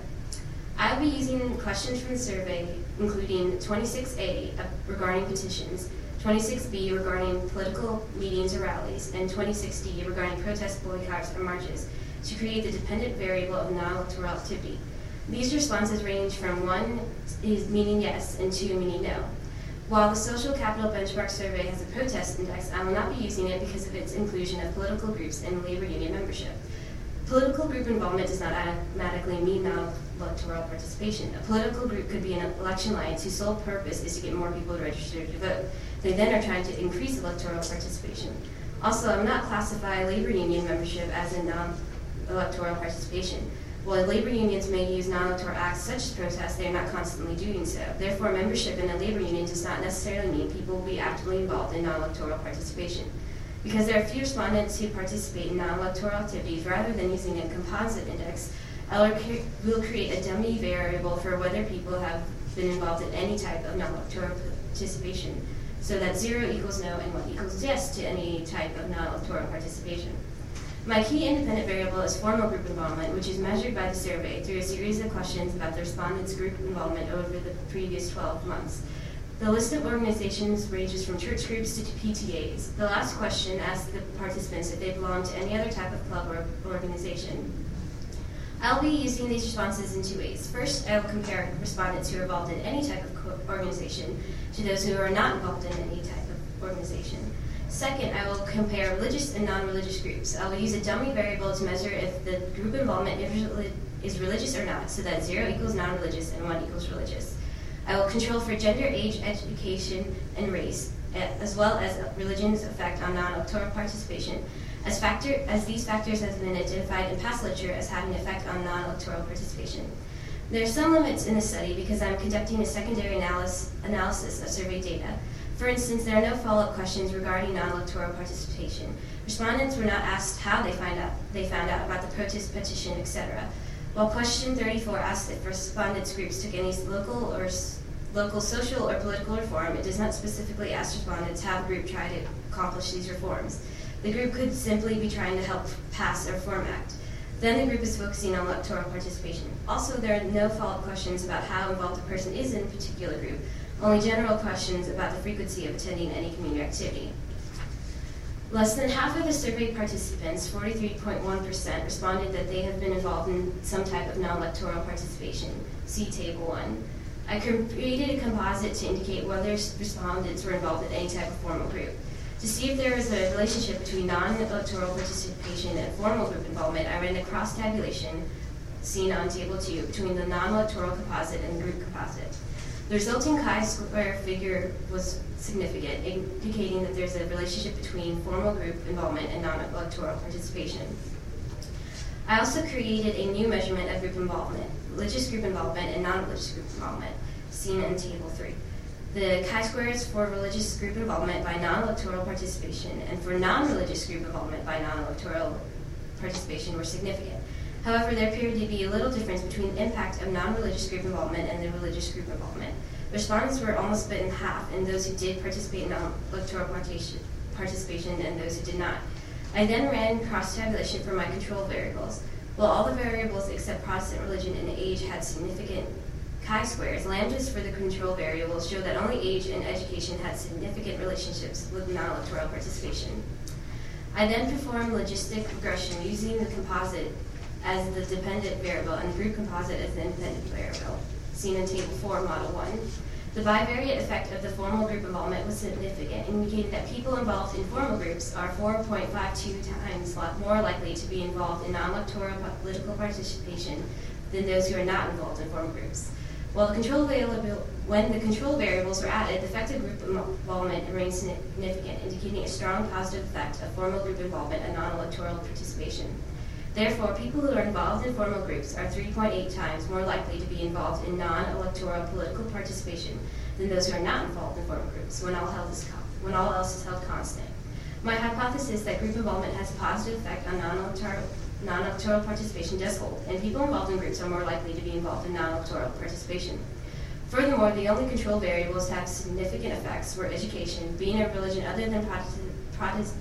I will be using questions from the survey, including twenty-six A regarding petitions, twenty-six B regarding political meetings or rallies, and twenty-six D regarding protests, boycotts, or marches, to create the dependent variable of non-electoral activity. These responses range from one is meaning yes and two meaning no. While the Social Capital Benchmark Survey has a protest index, I will not be using it because of its inclusion of political groups and labor union membership. Political group involvement does not automatically mean non-electoral participation. A political group could be an election alliance whose sole purpose is to get more people to register to vote. They then are trying to increase electoral participation. Also, I will not classify labor union membership as a non-electoral participation. While labor unions may use non-electoral acts such as protests, they are not constantly doing so. Therefore, membership in a labor union does not necessarily mean people will be actively involved in non-electoral participation. Because there are few respondents who participate in non-electoral activities, rather than using a composite index, I will create a dummy variable for whether people have been involved in any type of non-electoral participation, so that zero equals no and one equals yes to any type of non-electoral participation. My key independent variable is formal group involvement, which is measured by the survey through a series of questions about the respondents' group involvement over the previous twelve months. The list of organizations ranges from church groups to P T As. The last question asks the participants if they belong to any other type of club or organization. I'll be using these responses in two ways. First, I will compare respondents who are involved in any type of organization to those who are not involved in any type of organization. Second, I will compare religious and non-religious groups. I will use a dummy variable to measure if the group involvement is religious or not, so that zero equals non-religious and one equals religious. I will control for gender, age, education, and race, as well as religion's effect on non-electoral participation, as, factor, as these factors have been identified in past literature as having an effect on non-electoral participation. There are some limits in this study because I'm conducting a secondary analysis, analysis of survey data. For instance, there are no follow-up questions regarding non-electoral participation. Respondents were not asked how they find out they found out about the protest petition, et cetera. While question thirty-four asked if respondents groups took any local or local social or political reform, it does not specifically ask respondents how the group tried to accomplish these reforms. The group could simply be trying to help pass a reform act. Then the group is focusing on electoral participation. Also, there are no follow-up questions about how involved a person is in a particular group, only general questions about the frequency of attending any community activity. Less than half of the survey participants, forty-three point one percent, responded that they have been involved in some type of non-electoral participation. See Table one. I created a composite to indicate whether respondents were involved in any type of formal group. To see if there is a relationship between non-electoral participation and formal group involvement, I ran a cross-tabulation, seen on Table two, between the non-electoral composite and the group composite. The resulting chi-square figure was significant, indicating that there's a relationship between formal group involvement and non-electoral participation. I also created a new measurement of group involvement, religious group involvement and non-religious group involvement, seen in Table three. The chi-squares for religious group involvement by non-electoral participation and for non-religious group involvement by non-electoral participation were significant. However, there appeared to be a little difference between the impact of non-religious group involvement and the religious group involvement. Respondents were almost split in half, and those who did participate in non-electoral participation and those who did not. I then ran cross-tabulation for my control variables. While all the variables except Protestant religion and age had significant chi-squares, lambdas for the control variables show that only age and education had significant relationships with non-electoral participation. I then performed logistic regression using the composite as the dependent variable and the group composite as the independent variable, seen in Table four, Model one. The bivariate effect of the formal group involvement was significant, indicating that people involved in formal groups are four point five two times more likely to be involved in non-electoral political participation than those who are not involved in formal groups. While the control variable, when the control variables were added, the effect of group involvement remained significant, indicating a strong positive effect of formal group involvement and non-electoral participation. Therefore, people who are involved in formal groups are three point eight times more likely to be involved in non-electoral political participation than those who are not involved in formal groups when all, held is, when all else is held constant. My hypothesis is that group involvement has a positive effect on non-electoral non-electoral participation does hold, and people involved in groups are more likely to be involved in non-electoral participation. Furthermore, the only control variables have significant effects were education, being a religion other than Protestant, Protestant,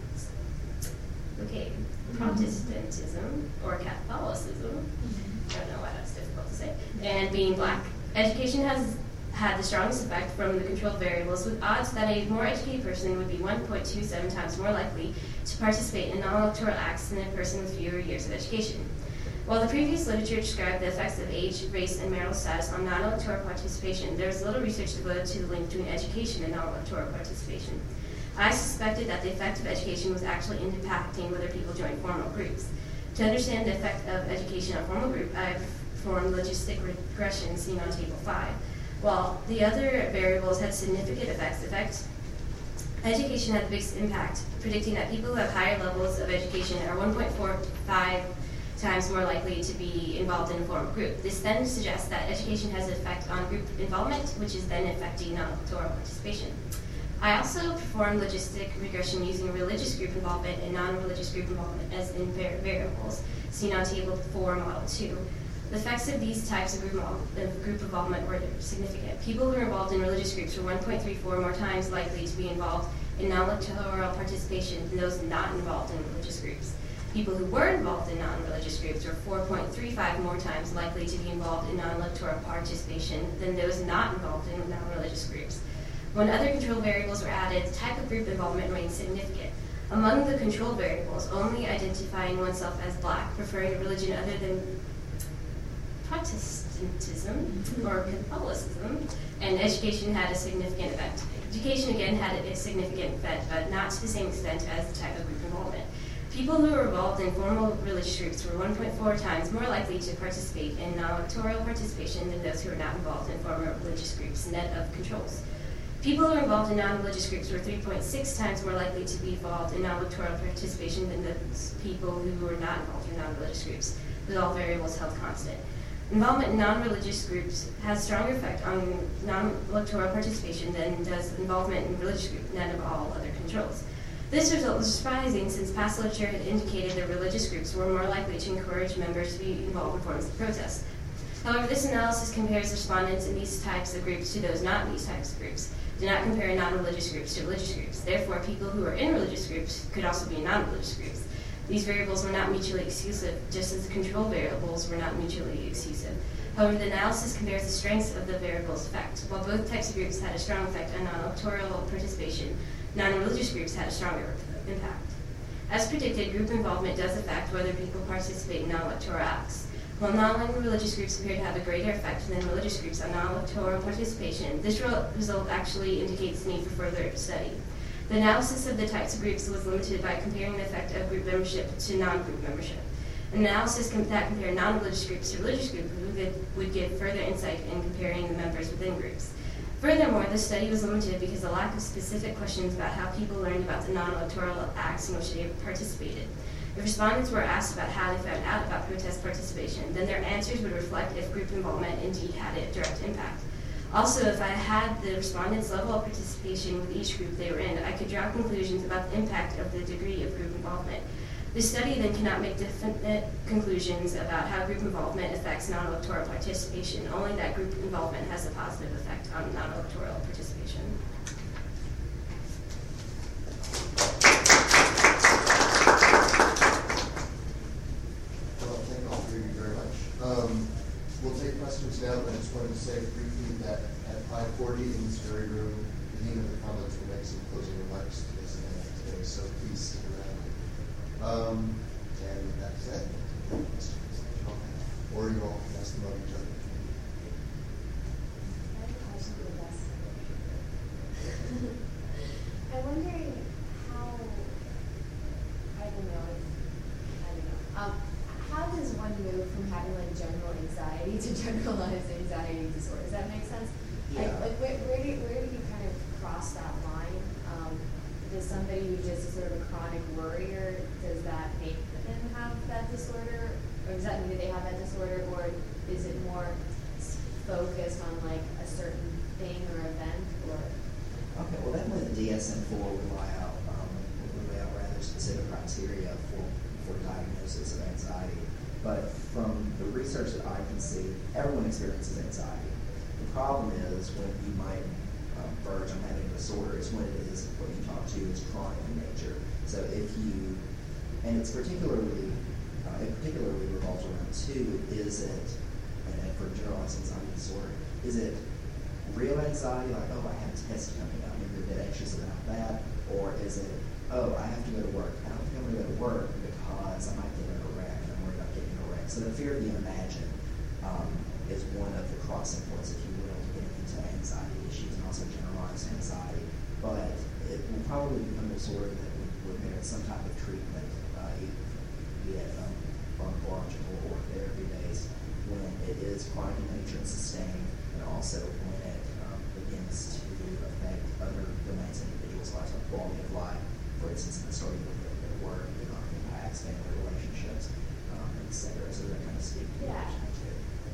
okay, Protestantism or Catholicism, I don't know why that's difficult to say, and being black. Education has had the strongest effect from the controlled variables, with odds that a more educated person would be one point two seven times more likely to participate in non-electoral acts than a person with fewer years of education. While the previous literature described the effects of age, race, and marital status on non-electoral participation, there was little research devoted to the link between education and non-electoral participation. I suspected that the effect of education was actually impacting whether people joined formal groups. To understand the effect of education on formal group, I performed logistic regression seen on Table five. While the other variables had significant effects, effect, education had the biggest impact, predicting that people who have higher levels of education are one point four five times more likely to be involved in a formal group. This then suggests that education has an effect on group involvement, which is then affecting non-electoral participation. I also performed logistic regression using religious group involvement and non-religious group involvement as in variables, seen on Table four, Model two. The effects of these types of group, of group involvement were significant. People who were involved in religious groups were one point three four more times likely to be involved in non-electoral participation than those not involved in religious groups. People who were involved in non-religious groups were four point three five more times likely to be involved in non-electoral participation than those not involved in non-religious groups. When other control variables were added, the type of group involvement remained significant. Among the control variables, only identifying oneself as black, preferring a religion other than Protestantism or Catholicism, and education had a significant effect. Education again had a significant effect, but not to the same extent as the type of group involvement. People who were involved in formal religious groups were one point four times more likely to participate in non-electoral participation than those who were not involved in formal religious groups, net of controls. People who were involved in non-religious groups were three point six times more likely to be involved in non-electoral participation than those people who were not involved in non-religious groups, with all variables held constant. Involvement in non-religious groups has stronger effect on non-electoral participation than does involvement in religious groups, none of all other controls. This result was surprising since past literature had indicated that religious groups were more likely to encourage members to be involved in forms of protest. However, this analysis compares respondents in these types of groups to those not in these types of groups, do not compare non-religious groups to religious groups. Therefore, people who are in religious groups could also be in non-religious groups. These variables were not mutually exclusive, just as the control variables were not mutually exclusive. However, the analysis compares the strengths of the variable's effect. While both types of groups had a strong effect on non-electoral participation, non-religious groups had a stronger impact. As predicted, group involvement does affect whether people participate in non-electoral acts. While non-religious groups appear to have a greater effect than religious groups on non-electoral participation, this result actually indicates the need for further study. The analysis of the types of groups was limited by comparing the effect of group membership to non-group membership. An analysis that compared non-religious groups to religious groups would give further insight in comparing the members within groups. Furthermore, the study was limited because of the lack of specific questions about how people learned about the non-electoral acts in which they participated. If respondents were asked about how they found out about protest participation, then their answers would reflect if group involvement indeed had a direct impact. Also, if I had the respondents' level of participation with each group they were in, I could draw conclusions about the impact of the degree of group involvement. This study then cannot make definite conclusions about how group involvement affects non-electoral participation, only that group involvement has a positive effect on non-electoral participation. Well, thank all three of you very much. Um, we'll take questions now, but I just wanted to say briefly that at five forty in this very room, the Dean of the Commons will make some closing remarks to this event today, so please stick around. Um, and that's it. Or you all can ask them about each other. I'm wondering how, I don't know, I don't know, um, how does one move from having like general anxiety to generalized anxiety disorder? Does that make sense? Yeah. Like, like where, where, do you, where do you kind of cross that line? Um, does somebody who just is sort of a chronic worrier, does that make them have that disorder? Or does that mean that they have that disorder? Or is it more focused on like a certain thing or event? Or Okay, well, definitely the D S M four would lay out, um, would lay out rather specific criteria for, for diagnosis of anxiety. But from the research that I can see, everyone experiences anxiety. The problem is when you might um, verge on having a disorder is when it is what you talk to is chronic in nature. So if you, and it's particularly, uh, it particularly revolves around two, is it, and for generalized anxiety disorder, is it real anxiety, like, oh, I have a test coming up, and you're a bit anxious about that? Or is it, oh, I have to go to work. I don't think I'm going to go to work because I might get in a wreck, and I'm worried about getting in a wreck. So the fear of the unimagined um, is one of the crossing points, if you will, to getting into anxiety issues and also generalized anxiety. But it will probably become a disorder that would, would merit some type of treatment, uh, be it um, pharmacological or therapy based, when it is chronic in nature and sustained, and also when it um, begins to affect other domains in individuals' lives, like quality of life, for instance, in the starting with their work, economic impacts, family relationships, um, et cetera. So that kind of speak to Yeah. too.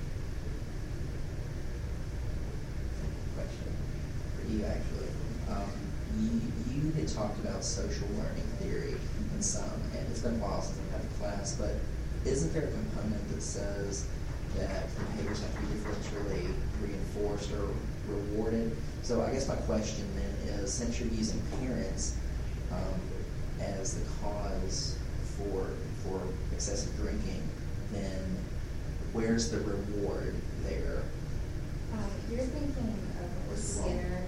Question for you, actually. Um, you, you had talked about social learning theory in some, and it's been a while since I've had a class, but isn't there a component that says that behaviors have to be differentially reinforced or rewarded? So I guess my question then is, since you're using parents um, as the cause for for excessive drinking, then where's the reward there? Um, you're thinking of Where's the Skinner, like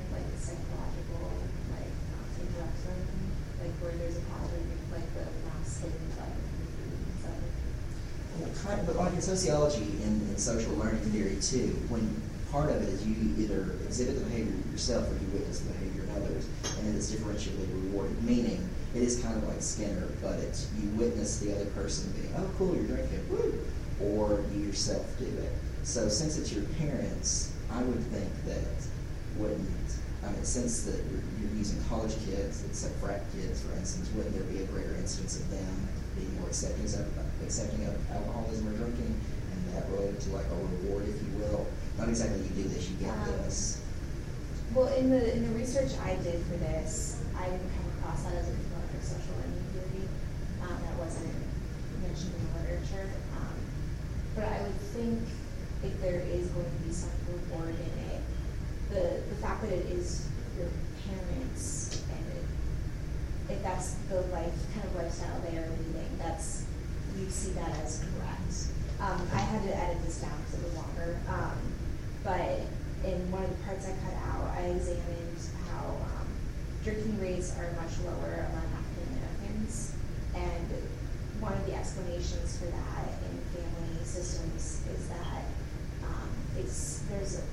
psychological, like, um, interruption, like where there's a pattern, like the mass sleeping cycle and stuff. Well, kind of, but like in sociology and in social learning theory too, when part of it is you either exhibit the behavior yourself or you witness the behavior in others, and it is differentially rewarded. Meaning, it is kind of like Skinner, but it's you witness the other person being, oh, cool, you're drinking, woo, or you yourself do it. So since it's your parents, I would think that wouldn't, I mean, since that you're, you're using college kids, let's say frat kids, for instance, wouldn't there be a greater instance of them being more accepting of, accepting of alcoholism or drinking, and that related to like a reward, if you will? Not exactly you do this, you get Um, this. Well, in the in the research I did for this, I didn't come across that as a component of social learning theory. Um, that wasn't mentioned in the literature. Um, but I would think if there is going to be some reward in it, the the fact that it is your parents and it, if that's the life kind of lifestyle they are leading, that's you see that as correct. Um, I had to edit this down because it was longer. Um, but in one of the parts I cut out, I examined how um, drinking rates are much lower among African Americans, and one of the explanations for that in family systems is that um, it's there's a,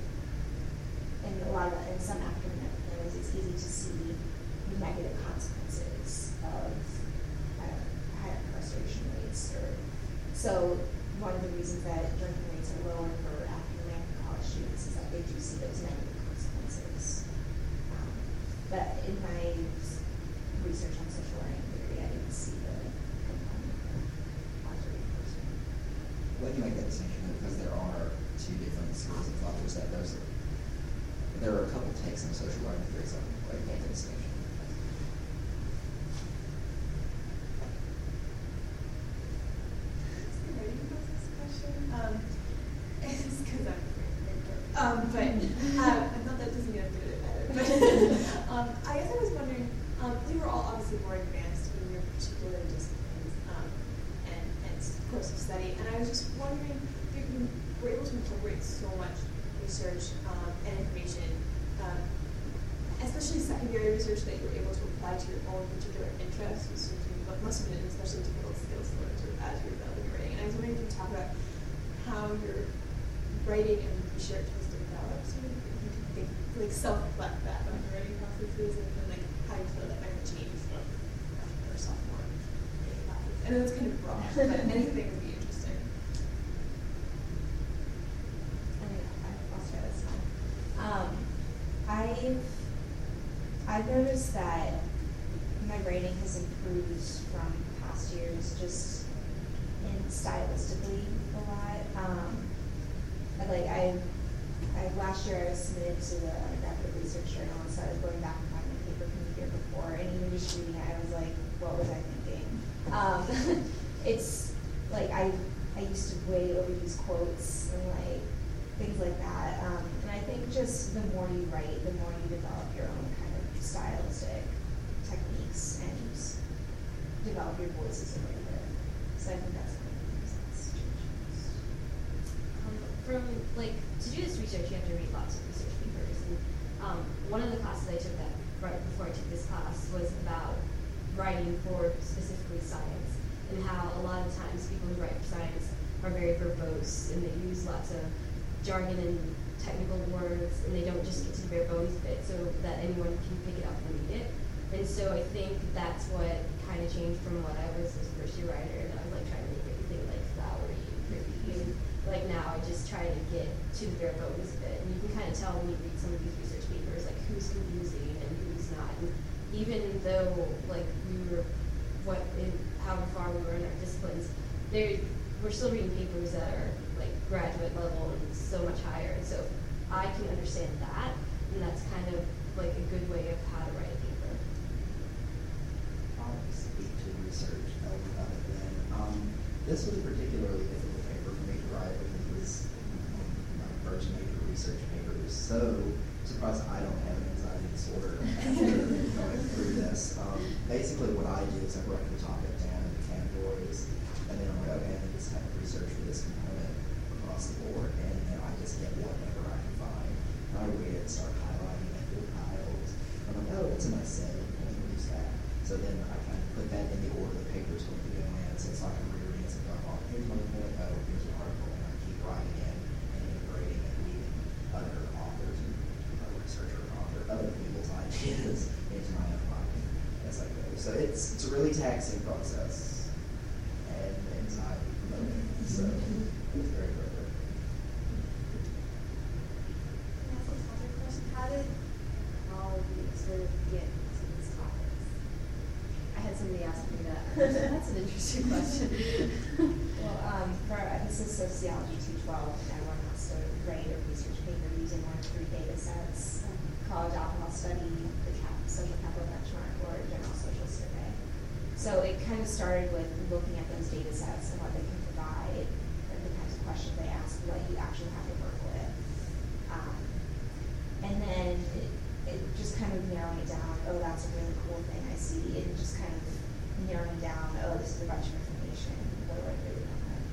in a lot of in some African American families, it's easy to see the negative consequences of uh, higher incarceration rates. Or so one of the reasons that drinking rates are lower for African American college students is that they do see those negative consequences. Um, but in my research on social learning theory, I didn't see the component of positive reinforcement. Well, you make that distinction because there are two different schools of thought. There's that there's a, there are a couple takes on social learning theory, so I make that distinction. Um, it's because I'm um, but um, I thought that doesn't mean I'm good at it. But um, I guess I was wondering, um, you were all obviously more advanced in your particular disciplines um, and, and course of study, and I was just wondering if you were able to incorporate so much research um, and information, um, especially secondary research that you were able to apply to your own particular interests, which seems to be what must have been an especially difficult skills to learn sort of as you were developing your writing. And I was wondering if you could talk about how your writing and research has developed, sort of, if you could think, like self-reflect back on your writing processes and, and like how you feel that might have changed from freshman or sophomore writing classes. I know it's kind of broad, but anything would be interesting. I mean, I'll start this one. Um, I've I've noticed that my writing has improved from past years, just in stylistically a lot. Um, I, like I, I last year I was submitted to the undergraduate research journal, and so I was going back and finding a paper from the year before, and even just reading it, I was like, what was I thinking? Um, it's like I I used to way overuse quotes and like things like that, um, and I think just the more you write, the more you develop your own kind of stylistic techniques and develop your voice as a writer. So I think that's one of the things that's changed. Um, from like to do this research, you have to read lots of research papers. And um, one of the classes I took that right before I took this class was about writing for specifically science, and how a lot of times people who write for science are very verbose and they use lots of jargon and technical words, and they don't just get to the bare bones of it so that anyone can pick it up and read it. And so I think that's what kind of changed from what I was as a first year writer, and I was like trying to make everything like flowery and pretty. And like now I just try to get to the bare bones of it. And you can kind of tell when you read some of these research papers like who's confusing and who's not. And even though like we were what in how far we were in our disciplines, there we're still reading papers that are like graduate level and so much higher. And so I can understand that, and that's kind of like a good way of how to write a paper. I'll speak to research about it then. Um, this was a particularly difficult paper for me to write because it was my first major research paper. It was so surprised I don't have an anxiety disorder after going through this. Um, basically what I do is I break the topic down into categories, and then I'm like, okay, I need this type of research for this component across the board, and then I just get whatever I can find. And I read it, start highlighting it, do tiles, I'm like, oh, that's a nice setting. I can use that. So then I kind of put that in the order the paper's going to be going in. So it's like a rereading. It's like, oh, here's my point. Oh, here's an article. And I keep writing in and integrating and reading other authors and other researcher and author, other people's ideas into my own writing as I go. So it's, it's a really taxing process and anxiety promoting. So it's very, very good. That's a topic question. How did all of you sort of get to these topics? I had somebody ask me that. That's an interesting question. Well, um, for, uh, this is Sociology two twelve, and everyone has to write a research paper using one of three data sets: college alcohol study, the cap, social capital benchmark, or general social survey. So it kind of started with looking at those data sets and what they can provide, and the kinds of questions they ask, what you actually have to work with. Um, and then it, it just kind of narrowing it down, oh, that's a really cool thing I see, and just kind of narrowing down, oh, this is a bunch of information, what do I really want to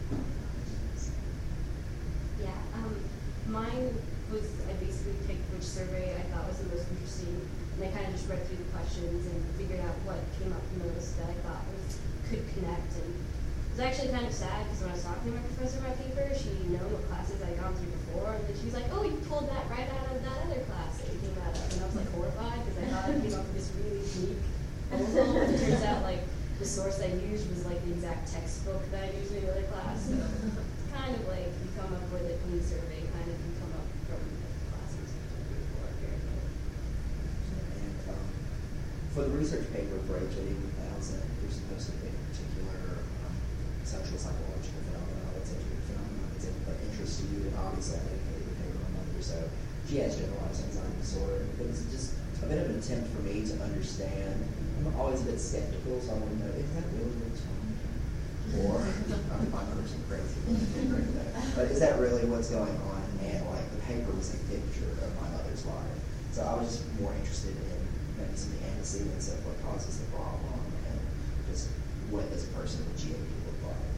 Yeah, um, mine was, I basically picked which survey I thought was the most interesting, and I kind of just read through the questions and figured out what came up the most that I thought was, could connect. And it was actually kind of sad because when I was talking to my professor about paper, she knew what classes I'd gone through before, and then she was like, oh, you pulled that right out of that other class that you came out of. And I was like horrified because I thought I came up with this really unique proposal, and it turns out like the source I used was like the exact textbook that I used in the other class. So it's kind of like you come up with it from the survey, kind of you come up from the classes you took before. Very good. And um, for the research paper for H eighty one thousand, you're supposed to pick a particular um, social psychological phenomenon that's a phenomenon that's of interest to you, and obviously I dedicated the paper on mother, so she has generalized anxiety disorder. It was just a bit of an attempt for me to understand. I'm always a bit skeptical, so I want to know, is that really what's wrong? Or, I mean, my mother's some crazy, but is that really what's going on? And like the paper was a picture of my mother's life. So I was just more interested in maybe some of the antecedents of what causes the problem and just what does a person with G A D look like.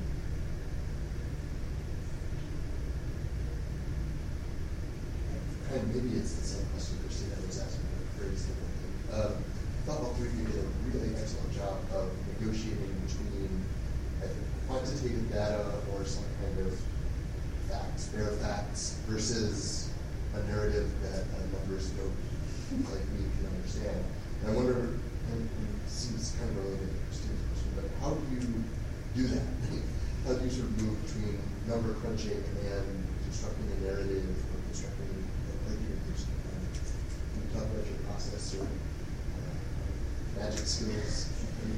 And maybe it's the same question Christina was asking, but very differently. Um, I thought all three of you did a really excellent job of negotiating between I think, quantitative data or some kind of facts, bare facts, versus a narrative that a numbers node like me can understand. And I wonder, and, and it seems kind of related to Christina's question, but how do you do that? How do you sort of move between number crunching and constructing a narrative or constructing a figure? Can you talk about your process or uh, magic skills?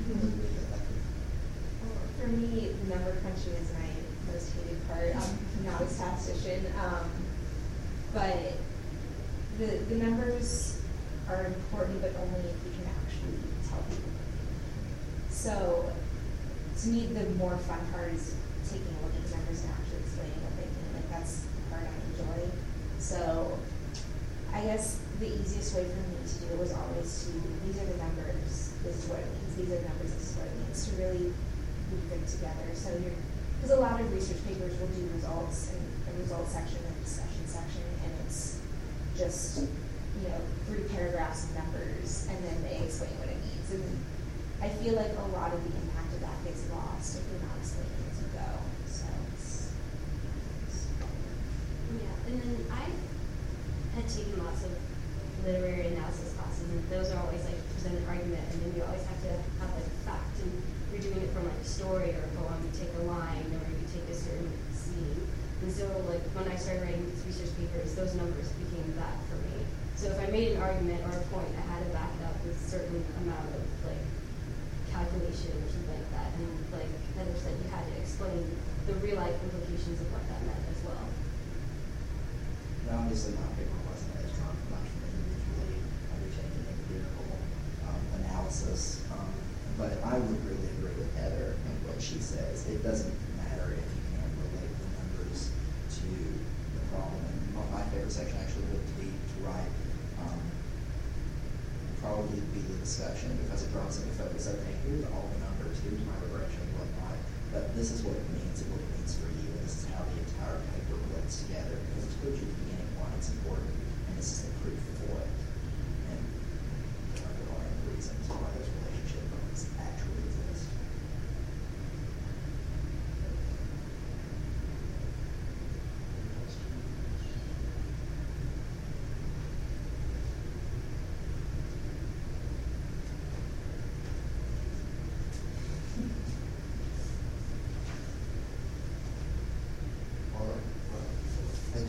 For me, number crunching is my most hated part. I'm not a statistician, um, but the the numbers are important, but only if you can actually tell people. So, to me, the more fun part is taking a look at the numbers and actually explaining what they mean. Like that's the part I enjoy. So, I guess the easiest way for me to do it was always to these are the numbers. This is what it means. These are the numbers. This is what it means. To really weave them together. So you're, because a lot of research papers will do results and a results section and a discussion section, and it's just, you know, three paragraphs of numbers, and then they explain what it means. And I feel like a lot of the impact of that gets lost if you're not explaining as you go. So it's, it's Yeah, and then I had taken lots of literary analysis classes, and those are always like present an argument, and then you always have to have like a fact, and you're doing it from like a story or a poem. You take a line or you take a certain scene, and so like when I started writing these research papers, those numbers became that for me. So if I made an argument or a point, I had to back it up with a certain amount of like calculation or something like that, and like Heather said, you had to explain the real life implications of what that meant as well. Now, obviously, my paper wasn't as much from individually undertaking empirical um, analysis, um, but I would really agree with Heather and what she says. It doesn't matter if you can relate the numbers to the problem. And my favorite section actually would be to write um, probably be the discussion, because it draws into focus. Okay, here's all the numbers, here's my regression, whatnot, but this is what it means and what it means for you, and this is how the entire paper relates together, because it's good at the beginning why it's important, and this is the proof for it. And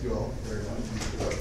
you all very much.